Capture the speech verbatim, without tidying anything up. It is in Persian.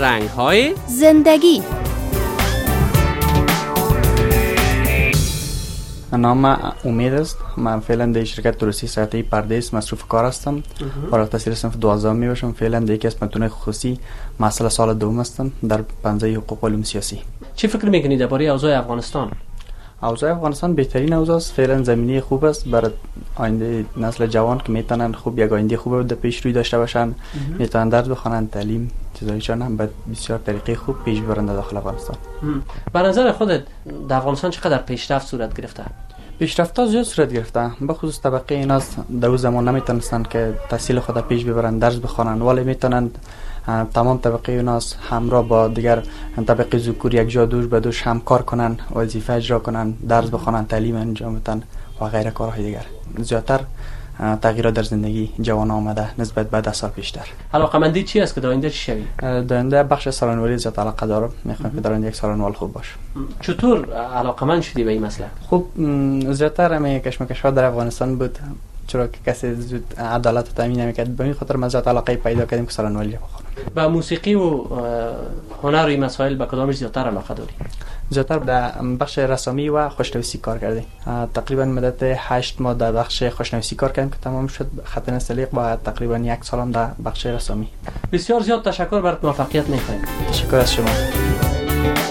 رنگ‌های زندگی. نام امید است. من فعلا در شرکت توریستی ساعتی پردیس مصروف کار هستم. فارغ التحصیل صنف دوازدهم می باشم. فعلا در یکی از مدرسه‌های خصوصی مسئله سال دوم هستم در پنجه حقوق و علوم سیاسی. چی فکر میکنید درباره اوضاع افغانستان؟ اوضاع افغانستان بهترین اوضاع است. فعلا زمینه خوب است برای آینده نسل جوان که میتونن خوب یک آینده خوب در پیش روی داشته باشن، میتونن درس بخونن، تعلیم چیزایشان هم به بسیار طریقه خوب پیش ببرند داخل افغانستان. به نظر خودت در افغانستان چقدر پیشرفت صورت گرفته؟ پیشرفت‌ها زیاد صورت گرفته. به خصوص طبقه ایناست در اون زمان نمیتونستن که تحصیل خود پیش ببرن، درس بخونن، ولی میتونن تمام طبقه ایناست همراه با دیگر طبقه ذکور یک جا دوش به دوش همکار کنن، وظیفه اجرا کنن، درس بخونن، تعلیم انجام بدن و غیره کارهای دیگر. زیادتر تغییرات در زندگی جوان آمده نسبت به ده سال پیشتر. علاقه‌مندی چی است که در آینده چی شوی؟ در آینده بخش سالنوری زیاد علاقه دارم. میخوام که در آینده یک سالنوال خوب باشه. چطور علاقه‌مند شدی به این مسئله؟ خب زیادتر همه کشمکش‌ها در افغانستان بود، چرا که کسی زود عدالت رو تامین نمی‌کرد. به این خاطر من زیاد علاقه پیدا کردم که سالنوالی بخونم. با موسیقی و هنر و این مسائل به کدامش زیادتر علاقه داری؟ زیادتر در بخش رسامی و خوشنویسی کار کردیم. تقریبا مدت هشت ماه در بخش خوشنویسی کار کردیم که تمام شد. خط نستعلیق با تقریبا یک سالم در بخش رسامی. بسیار زیاد تشکر برات، موفقیت می‌خوایم. تشکر از شما.